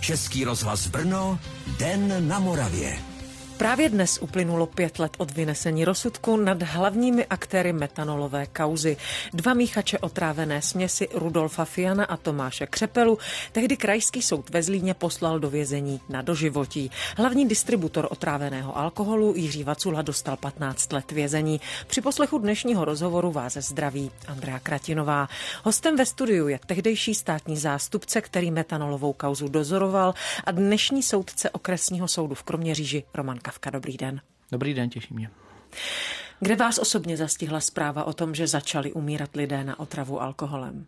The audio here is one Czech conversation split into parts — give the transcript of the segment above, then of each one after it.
Český rozhlas Brno, Den na Moravě. Právě dnes uplynulo 5 let od vynesení rozsudku nad hlavními aktéry metanolové kauzy. 2 míchače otrávené směsi Rudolfa Fiana a Tomáše Křepelu tehdy krajský soud ve Zlíně poslal do vězení na doživotí. Hlavní distributor otráveného alkoholu Jiří Vacula dostal 15 let vězení. Při poslechu dnešního rozhovoru vás zdraví Andrea Kratinová. Hostem ve studiu je tehdejší státní zástupce, který metanolovou kauzu dozoroval, a dnešní soudce okresního soudu v Kroměříži Roman Kavka. Dobrý den. Dobrý den, těší mě. Kde vás osobně zastihla zpráva o tom, že začali umírat lidé na otravu alkoholem?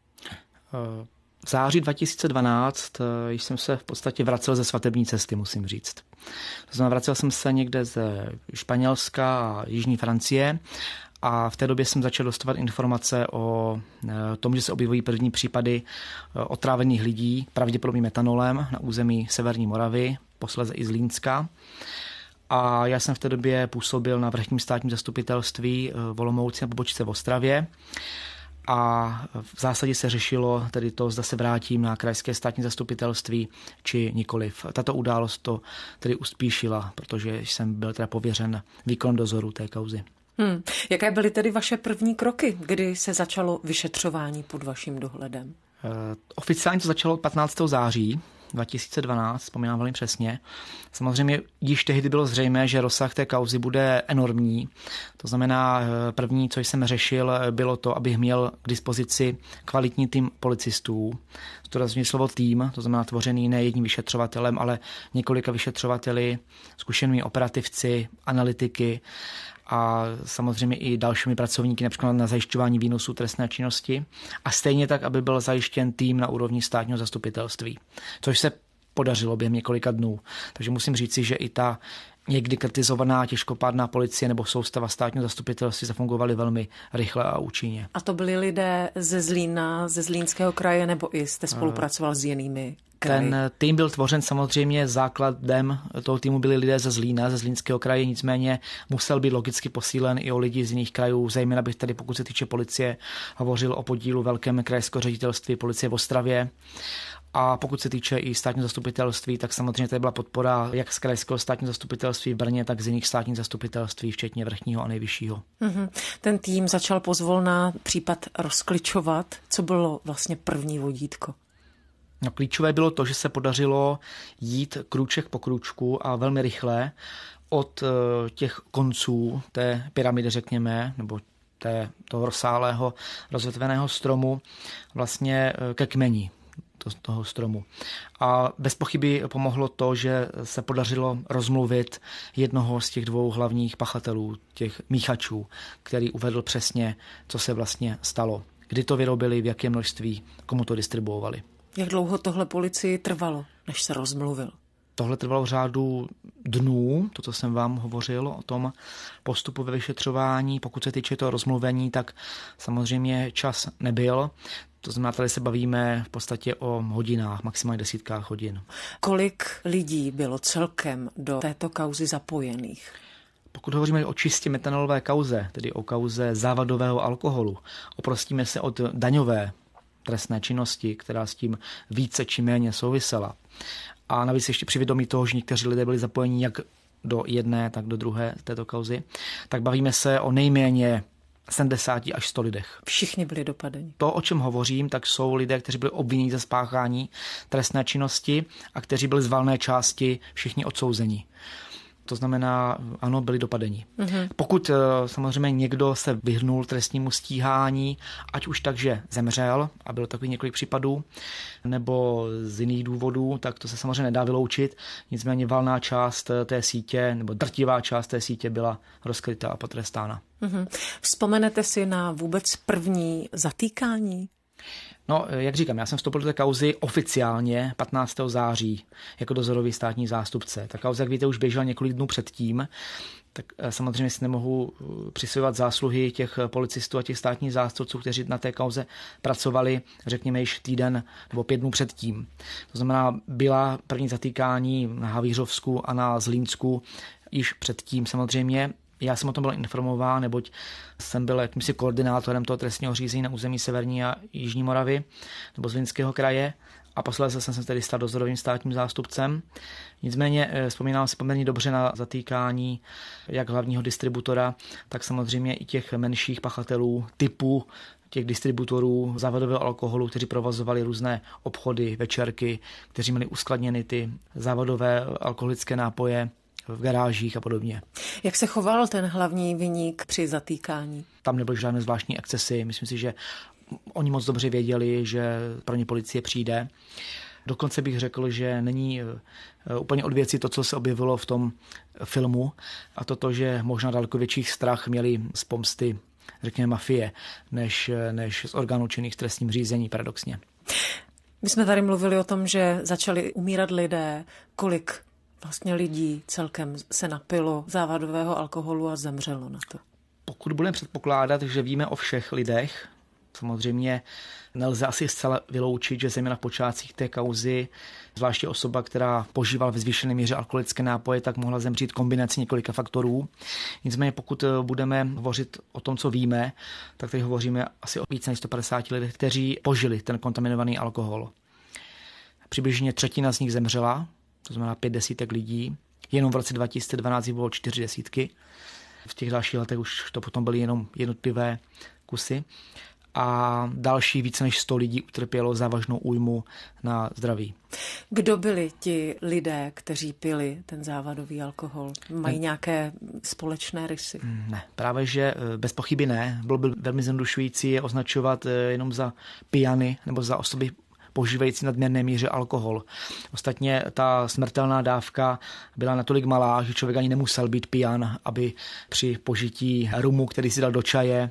V září 2012 jsem se v podstatě vracel ze svatební cesty, musím říct. To znamená, vracel jsem se někde ze Španělska a jižní Francie a v té době jsem začal dostávat informace o tom, že se objevují první případy otrávených lidí, pravděpodobně metanolem na území severní Moravy, posléze i Zlínska. A já jsem v té době působil na vrchním státním zastupitelství v Olomouci na pobočce v Ostravě. A v zásadě se řešilo tedy to, zda se vrátím na krajské státní zastupitelství či nikoliv. Tato událost to tedy uspíšila, protože jsem byl teda pověřen výkonem dozoru té kauzy. Jaké byly tedy vaše první kroky, kdy se začalo vyšetřování pod vaším dohledem? Oficiálně to začalo 15. září 2012, vzpomínám velmi přesně. Samozřejmě již tehdy bylo zřejmé, že rozsah té kauzy bude enormní. To znamená, první, co jsem řešil, bylo to, abych měl k dispozici kvalitní tým policistů. To rozumí slovo tým, to znamená tvořený ne jedním vyšetřovatelem, ale několika vyšetřovateli, zkušenými operativci, analytiky a samozřejmě i dalšími pracovníky, například na zajišťování výnosů trestné činnosti. A stejně tak, aby byl zajištěn tým na úrovni státního zastupitelství, což se podařilo během několika dnů. Takže musím říci, že i ta někdy kritizovaná těžkopádná policie nebo soustava státního zastupitelství zafungovaly velmi rychle a účinně. A to byli lidé ze Zlína, ze Zlínského kraje, nebo i jste spolupracoval s jinými kraji? Ten tým byl tvořen samozřejmě, základem toho týmu byli lidé ze Zlína, ze Zlínského kraje, nicméně musel být logicky posílen i o lidi z jiných krajů, zejména bych tady, pokud se týče policie, hovořil o podílu velkém krajského ředitelství policie v Ostravě. A pokud se týče i státního zastupitelství, tak samozřejmě tady byla podpora jak z krajského státního zastupitelství v Brně, tak z jiných státních zastupitelství, včetně vrchního a nejvyššího. Ten tým začal pozvolna případ rozkličovat. Co bylo vlastně první vodítko? No, klíčové bylo to, že se podařilo jít krůček po krůčku a velmi rychle od těch konců té pyramidy, řekněme, nebo toho rozsáhlého rozvětveného stromu vlastně ke kmeni toho stromu. A bez pochyby pomohlo to, že se podařilo rozmluvit jednoho z těch 2 hlavních pachatelů, těch míchačů, který uvedl přesně, co se vlastně stalo, kdy to vyrobili, v jakém množství, komu to distribuovali. Jak dlouho tohle policii trvalo, než se rozmluvil? Tohle trvalo v řádu dnů, to, co jsem vám hovořil o tom postupu ve vyšetřování. Pokud se týče toho rozmluvení, tak samozřejmě čas nebyl. To znamená, tady se bavíme v podstatě o hodinách, maximálně desítkách hodin. Kolik lidí bylo celkem do této kauzy zapojených? Pokud hovoříme o čistě metanolové kauze, tedy o kauze závadového alkoholu, oprostíme se od daňové trestné činnosti, která s tím více či méně souvisela. A navíc ještě při vědomí toho, že někteří lidé byli zapojeni jak do jedné, tak do druhé této kauzy, tak bavíme se o nejméně 70 až 100 lidech. Všichni byli dopadeni. To, o čem hovořím, tak jsou lidé, kteří byli obviněni za spáchání trestné činnosti a kteří byli z valné části všichni odsouzeni. To znamená, ano, byli dopadeni. Pokud samozřejmě někdo se vyhnul trestnímu stíhání, ať už tak, že zemřel, a bylo takových několik případů, nebo z jiných důvodů, tak to se samozřejmě nedá vyloučit. Nicméně valná část té sítě, nebo drtivá část té sítě byla rozkryta a potrestána. Vzpomenete si na vůbec první zatýkání? No, jak říkám, já jsem vstoupil do té kauzy oficiálně 15. září jako dozorový státní zástupce. Ta kauza, jak víte, už běžela několik dnů předtím, tak samozřejmě si nemohu přisvojovat zásluhy těch policistů a těch státních zástupců, kteří na té kauze pracovali, řekněme, již týden nebo 5 dnů předtím. To znamená, byla první zatýkání na Havířovsku a na Zlínsku již předtím samozřejmě. Já jsem o tom byl informován, neboť jsem byl jakýmsi koordinátorem toho trestního řízení na území severní a jižní Moravy nebo Zlínského kraje a posléze jsem se tedy stal dozorovým státním zástupcem. Nicméně vzpomínám si poměrně dobře na zatýkání jak hlavního distributora, tak samozřejmě i těch menších pachatelů typu těch distributorů závadového alkoholu, kteří provozovali různé obchody, večerky, kteří měli uskladněny ty závadové alkoholické nápoje v garážích a podobně. Jak se choval ten hlavní viník při zatýkání? Tam nebyly žádné zvláštní excesy. Myslím si, že oni moc dobře věděli, že pro ně policie přijde. Dokonce bych řekl, že není úplně od věci to, co se objevilo v tom filmu, a to, že možná daleko větší strach měli z pomsty, řekněme, mafie, než z orgánů činných v trestním řízení, paradoxně. My jsme tady mluvili o tom, že začali umírat lidé. Kolik vlastně lidí celkem se napilo závadového alkoholu a zemřelo na to? Pokud budeme předpokládat, že víme o všech lidech, samozřejmě nelze asi zcela vyloučit, že zejména v počátcích té kauzy, zvláště osoba, která požívala ve zvýšené míře alkoholické nápoje, tak mohla zemřít kombinací několika faktorů. Nicméně pokud budeme hovořit o tom, co víme, tak tady hovoříme asi o více než 150 lidech, kteří požili ten kontaminovaný alkohol. Přibližně třetina z nich zemřela, to znamená 50 lidí. Jenom v roce 2012 bylo 40. V těch dalších letech už to potom byly jenom jednotlivé kusy. A další více než 100 lidí utrpělo závažnou újmu na zdraví. Kdo byli ti lidé, kteří pili ten závadový alkohol? Mají nějaké společné rysy? Ne, právě že bez pochyby ne. Bylo by velmi zjednodušující je označovat jenom za pijany nebo za osoby požívající nadměrné míře alkohol. Ostatně ta smrtelná dávka byla natolik malá, že člověk ani nemusel být pijan, aby při požití rumu, který si dal do čaje,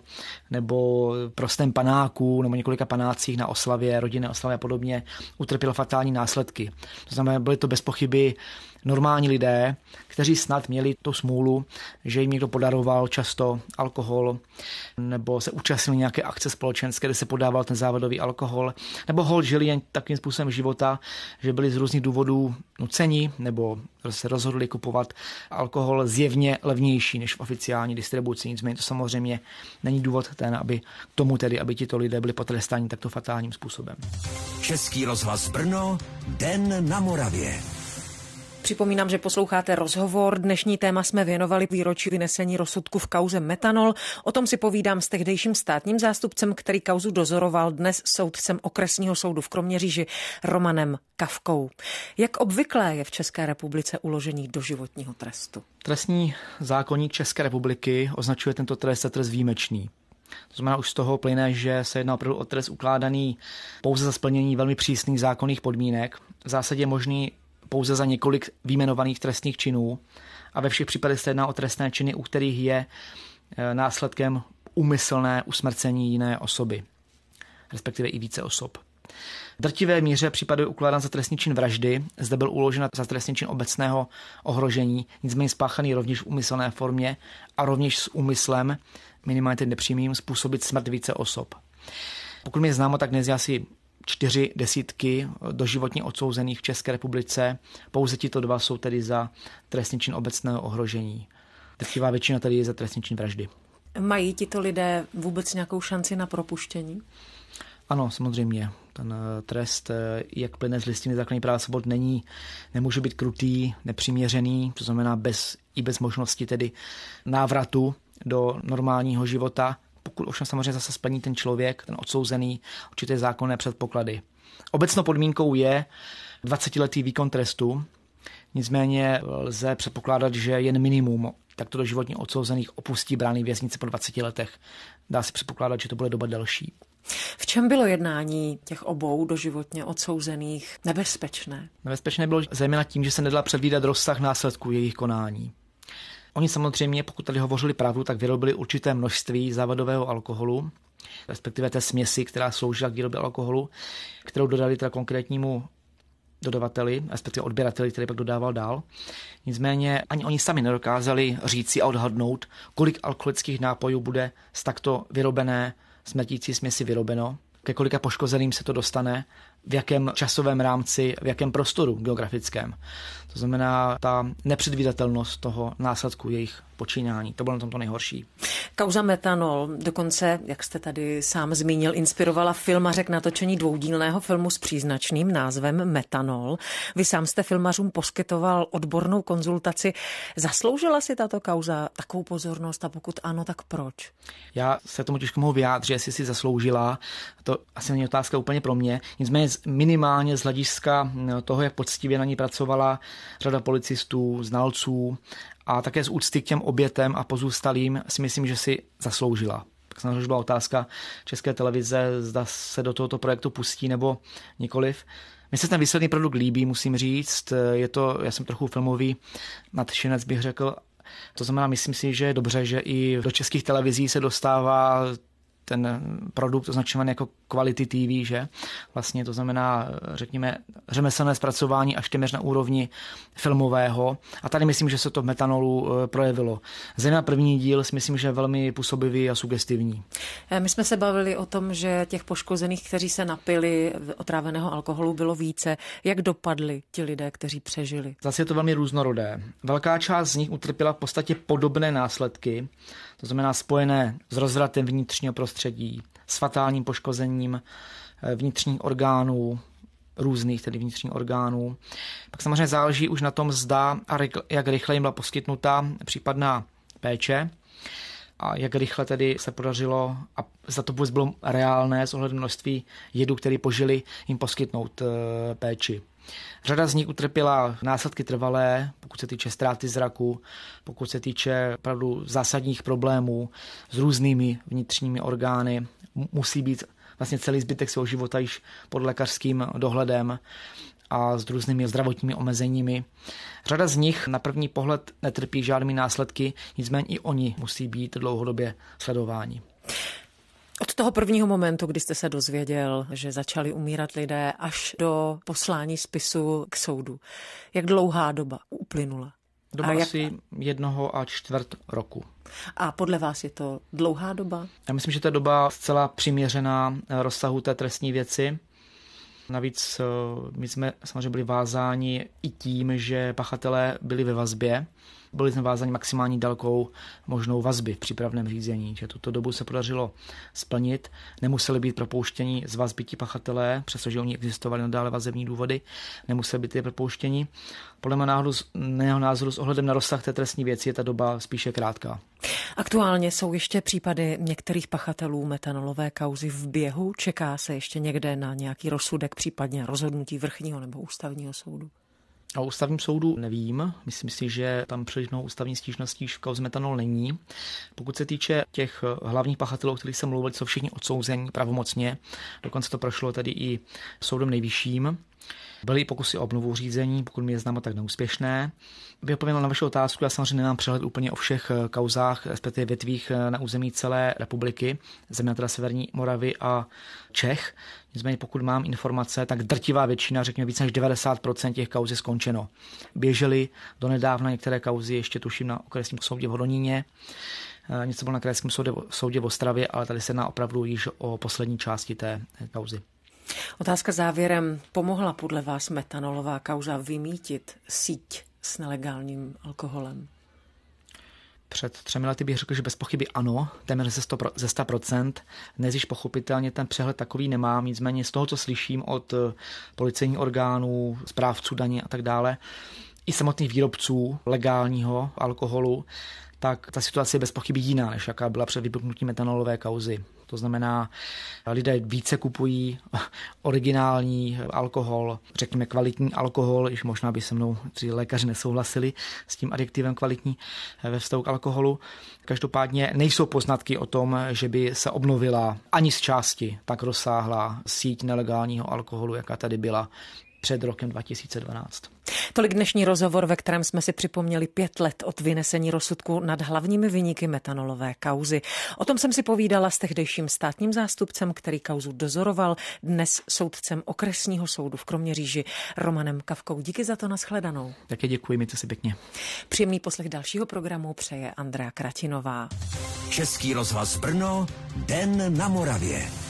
nebo prostém panáku, nebo několika panácích na oslavě, rodinné oslavě a podobně, utrpěl fatální následky. To znamená, byly to bez pochyby normální lidé, kteří snad měli tu smůlu, že jim někdo podaroval často alkohol, nebo se účastnili nějaké akce společenské, kde se podával ten závadový alkohol, nebo holt žili jen takým způsobem života, že byli z různých důvodů nuceni, nebo se rozhodli kupovat alkohol zjevně levnější než v oficiální distribuci. Nicméně to samozřejmě není důvod ten, aby tito lidé byli potrestáni takto fatálním způsobem. Český rozhlas Brno, Den na Moravě. Připomínám, že posloucháte rozhovor. Dnešní téma jsme věnovali výročí vynesení rozsudku v kauze Metanol. O tom si povídám s tehdejším státním zástupcem, který kauzu dozoroval, dnes soudcem okresního soudu v Kroměříži Romanem Kavkou. Jak obvyklé je v České republice uložení doživotního trestu? Trestní zákoník České republiky označuje tento trest za trest výjimečný. To znamená už z toho plyne, že se jedná opravdu o trest ukládaný pouze za splnění velmi přísných zákonných podmínek. V zásadě je možný pouze za několik vyjmenovaných trestných činů a ve všech případech se jedná o trestné činy, u kterých je následkem úmyslné usmrcení jiné osoby, respektive i více osob. V drtivé míře případů je ukládán za trestný čin vraždy, zde byl uložen za trestný čin obecného ohrožení, nicméně spáchaný rovněž v úmyslné formě a rovněž s úmyslem, minimálně tedy nepřímým, způsobit smrt více osob. Pokud mi je známo, tak dnes je asi 4 desítky doživotně odsouzených v České republice. Pouze tito 2 jsou tedy za trestný čin obecného ohrožení. Drtivá většina tedy je za trestný čin vraždy. Mají tito lidé vůbec nějakou šanci na propuštění? Ano, samozřejmě. Ten trest, jak plyne z listiny základních práv a svobod, nemůže být krutý, nepřiměřený, to znamená bez možnosti tedy návratu do normálního života. Pokud ovšem samozřejmě zase splní ten člověk, ten odsouzený, určité zákonné předpoklady. Obecnou podmínkou je 20letý výkon trestu, nicméně lze předpokládat, že jen minimum takto doživotně odsouzených opustí brány věznice po 20 letech. Dá se předpokládat, že to bude doba delší. V čem bylo jednání těch obou doživotně odsouzených nebezpečné? Nebezpečné bylo zejména tím, že se nedala předvídat rozsah následků jejich konání. Oni samozřejmě, pokud tady hovořili pravdu, tak vyrobili určité množství závadového alkoholu, respektive té směsi, která sloužila k výrobě alkoholu, kterou dodali teda konkrétnímu dodavateli, respektive odběrateli, který pak dodával dál. Nicméně ani oni sami nedokázali říci a odhadnout, kolik alkoholických nápojů bude z takto vyrobené smrtící směsi vyrobeno, ke kolika poškozeným se to dostane v jakém časovém rámci, v jakém prostoru geografickém. To znamená ta nepředvídatelnost toho následku jejich počínání. To bylo na tom to nejhorší. Kauza Metanol dokonce, jak jste tady sám zmínil, inspirovala filmaře k natočení dvoudílného filmu s příznačným názvem Metanol. Vy sám jste filmařům poskytoval odbornou konzultaci. Zasloužila si tato kauza takovou pozornost a pokud ano, tak proč? Já se tomu těžko mohu vyjádřit, jestli si zasloužila. To asi není otázka úplně pro mě. Nicméně minimálně z hlediska toho, jak poctivě na ní pracovala řada policistů, znalců a také z úcty k těm obětem a pozůstalým si myslím, že si zasloužila. Tak samozřejmě byla otázka České televize, zda se do tohoto projektu pustí nebo nikoliv. Mně se ten výsledný produkt líbí, musím říct. Já jsem trochu filmový nadšenec, bych řekl. To znamená, myslím si, že je dobře, že i do českých televizí se dostává ten produkt označovaný jako quality TV, že? Vlastně to znamená, řekněme, řemeslné zpracování až téměř na úrovni filmového. A tady myslím, že se to v Metanolu projevilo. Zejména první díl si myslím, že je velmi působivý a sugestivní. My jsme se bavili o tom, že těch poškozených, kteří se napili otráveného alkoholu, bylo více. Jak dopadli ti lidé, kteří přežili? Zase je to velmi různorodé. Velká část z nich utrpěla v podstatě podobné následky, to znamená spojené s rozvratem vnitřního prostředí, s fatálním poškozením vnitřních orgánů, různých tedy vnitřních orgánů. Pak samozřejmě záleží už na tom, zda a jak rychle jim byla poskytnuta případná péče a jak rychle tedy se podařilo a zda to vůbec bylo reálné s ohledem množství jedu, který požili, jim poskytnout péči. Řada z nich utrpěla následky trvalé, pokud se týče ztráty zraku, pokud se týče opravdu zásadních problémů s různými vnitřními orgány. Musí být vlastně celý zbytek svého života již pod lékařským dohledem a s různými zdravotními omezeními. Řada z nich na první pohled netrpí žádnými následky, nicméně i oni musí být dlouhodobě sledováni. Od toho prvního momentu, kdy jste se dozvěděl, že začali umírat lidé, až do poslání spisu k soudu, jak dlouhá doba uplynula? Doba asi 1,25 roku. A podle vás je to dlouhá doba? Já myslím, že to je doba zcela přiměřená rozsahu té trestní věci. Navíc my jsme samozřejmě byli vázáni i tím, že pachatelé byli ve vazbě. Byli jsme vázáni maximální délkou možnou vazby v přípravném řízení, že tuto dobu se podařilo splnit. Nemuseli být propouštěni z vazby ti pachatelé, přestože oni existovali nadále vazební důvody, nemuseli být propouštěni. Podle mého názoru s ohledem na rozsah té trestní věci je ta doba spíše krátká. Aktuálně jsou ještě případy některých pachatelů metanolové kauzy v běhu? Čeká se ještě někde na nějaký rozsudek, případně rozhodnutí vrchního nebo ústavního soudu? O ústavním soudu nevím. Myslím si, že tam příliš mnoho ústavní stížností v kauze Metanol není. Pokud se týče těch hlavních pachatelů, o kterých jsem mluvil, jsou všichni odsouzení pravomocně. Dokonce to prošlo tedy i soudem nejvyšším. Byly pokusy o obnovu řízení, pokud mi je známo, tak neúspěšné. Bych odpověděl na vaši otázku, já samozřejmě nemám přehled úplně o všech kauzách, respektive větvích na území celé republiky, země teda Severní Moravy a Čech. Nicméně pokud mám informace, tak drtivá většina, řekněme více než 90% těch kauz je skončeno. Běžely donedávna některé kauzy, ještě tuším na okresním soudě v Hodoníně, něco bylo na krajském soudě v Ostravě, ale tady se jedná opravdu již o poslední části té kauzy. Otázka závěrem. Pomohla podle vás metanolová kauza vymýtit síť s nelegálním alkoholem? Před 3 lety bych řekl, že bez pochyby ano, téměř ze 100%. Dnes již pochopitelně ten přehled takový nemám, nicméně z toho, co slyším od policejních orgánů, správců daně a tak dále, i samotných výrobců legálního alkoholu, tak ta situace je bez pochyby jiná, než jaká byla před vypuknutím metanolové kauzy. To znamená, lidé více kupují originální alkohol, řekněme kvalitní alkohol, iž možná by se mnou lékaři nesouhlasili s tím adjektivem kvalitní ve vztahu k alkoholu. Každopádně nejsou poznatky o tom, že by se obnovila ani z části tak rozsáhlá síť nelegálního alkoholu, jaká tady byla před rokem 2012. Tolik dnešní rozhovor, ve kterém jsme si připomněli 5 let od vynesení rozsudku nad hlavními viníky metanolové kauzy. O tom jsem si povídala s tehdejším státním zástupcem, který kauzu dozoroval, dnes soudcem okresního soudu v Kroměříži, Romanem Kavkou. Díky za to, nashledanou. Také děkuji, mějte se pěkně. Příjemný poslech dalšího programu přeje Andrea Kratinová. Český rozhlas Brno, Den na Moravě.